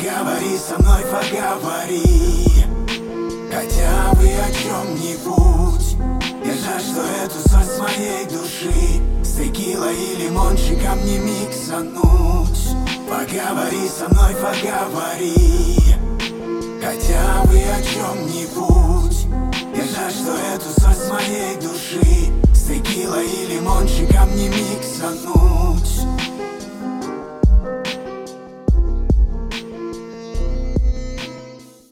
Поговори со мной, поговори, хотя бы о чем-нибудь. Я жаль, что эту соль с моей души с текилой и лимончиком не миксануть. Поговори со мной, поговори, хотя бы о чем-нибудь. Я жаль, что эту соль с моей души с текилой и лимончиком не миксануть.